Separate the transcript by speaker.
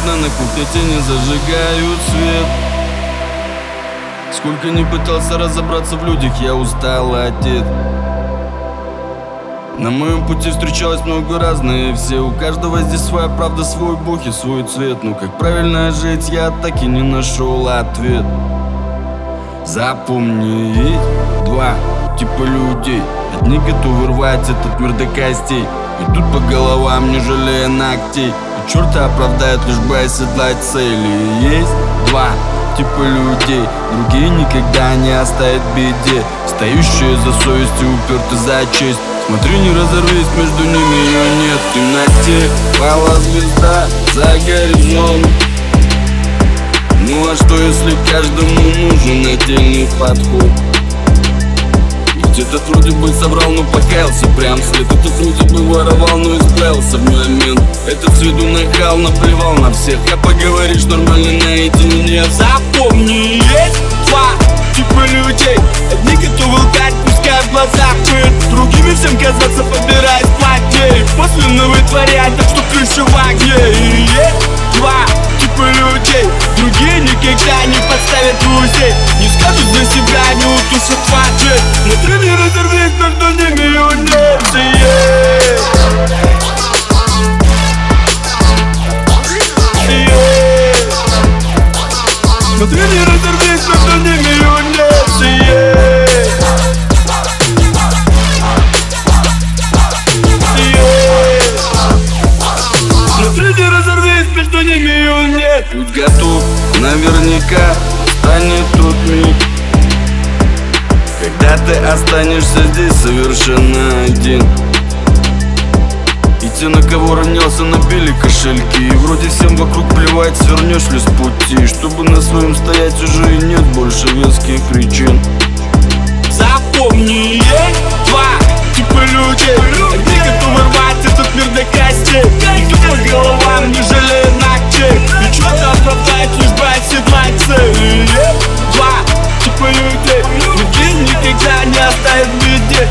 Speaker 1: окна на кухне тени зажигают свет. Сколько не пытался разобраться в людях, я устал, одет. На моем пути встречалось много разных, все. У каждого здесь своя правда, свой бог и свой цвет. Но как правильно жить, я так и не нашел ответ. Запомни, есть два типа людей. Одни готовы рвать этот мир до костей, идут по головам, не жалея ногтей, и черта оправдают, лишь бы оседлать цели. Есть два типа людей, другие никогда не оставят в беде, стоящие за совесть и уперты за честь. Смотри, не разорвись, между ними ее нет. В темноте пала звезда за горизонт. Ну а что, если каждому нужен отдельный подход? Где-то вроде бы соврал, но покаялся прям вслед. Этот вроде бы воровал, но исправился в момент. Этот с виду нахал, наплевал на всех. А поговоришь нормально наедине. Запомни, есть два типа людей. Одни готовы лгать, пускай в глаза пыль, другими всем казаться, побирать платей, после вытворять, так что крыша в огне. И есть два типа людей, другие никогда не подставят друзей, не скажут за себя, не утушат фачи. Смотри, не разорвись, между ними юнец. Смотри, не разорвись, между ними юнец. Смотри, не разорвись, между ними юнец. Будь готов, наверняка станет тот миг, когда ты останешься здесь совершенно один. И те, на кого ронялся, набили кошельки, и вроде всем вокруг плевать, свернешь ли с пути. Чтобы на своем стоять, уже и нет больше веских причин. Запомни, есть два типа людей. Одни готовы рвать этот мир до костей, идут по головам, не жалея ногтей, и что-то оправдать, лишь бы оседлать цель. Есть два типа людей, другие никогда не оставят в беде,